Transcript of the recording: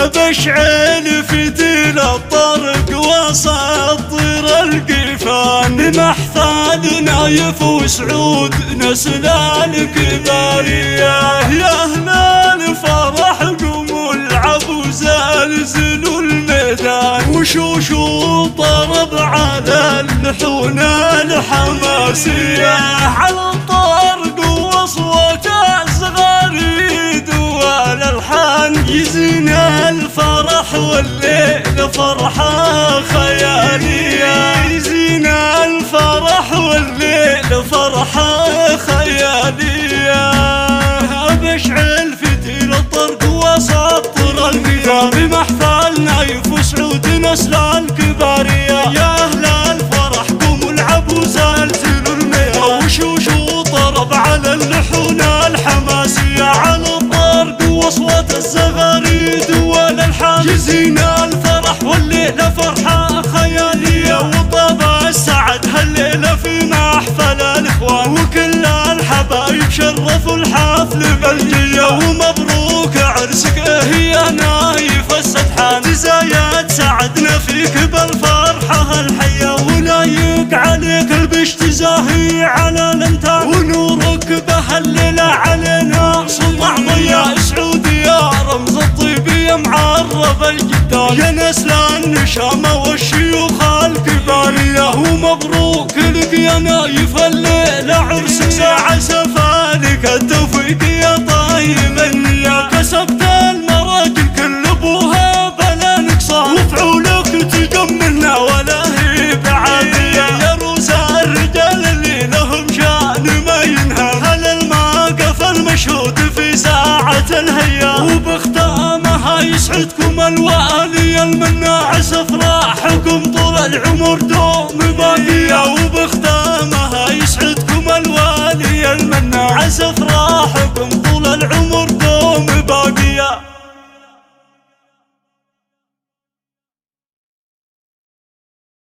بشعل فتيل الطرق وسطر القفان، محفل نايف وسعود نسل الكبارية. يا أهل الفرح قوموا العبوا زلزلوا الميدان، وشوشوا طرب على اللحون الحماسية، على الطرق وصوت الزغاريد والألحان، يزين الفرح والليل فرحة خيالية، يزين الفرح والليل فرحة خيالية. بشعل فتيل الطرق وسطر القفان، بمحفل نايف وسعود نسل الكبارية. يا أهل الفرح قوموا العبوا زلزلوا الميدان، وشوشوا طرب على اللحون الحماسية، على الطرق وصوت الزغاريد والألحان، يزين الفرح والليلة فرحة خيالية. وطاب السعد هالليلة في محفل الإخوان، وكل الحبايب شرفوا الحفل بلجية، ومبروك عرسك يا نايف السدحان، تزايد سعدنا فيك بالفرحة الحية، ولايق عليك البشت زاهي على الامتان، ونورك بهالليلة علينا سطع ضياء سعودي، يا رمز الطيبية معرب الجدان، يا نسل النشامة والشيوخ الكبارية. ومبروك لك يا نايف الليلة عرسك، ساعة سفالك التوفيق يا طيب النية، كسبت المراجل كل ابوها بلا نقصان، وفعولك تجملنا ولا هي بعادية، يا روس الرجال اللي لهم شان ما ينهى، هل الموقف المشهود في ساعة الهيا، وبختامها يسعدكم الوالي المناعس، افراحكم طول العمر دوم باقية، وبختامها يسعدكم الوالي المناعس، افراحكم طول العمر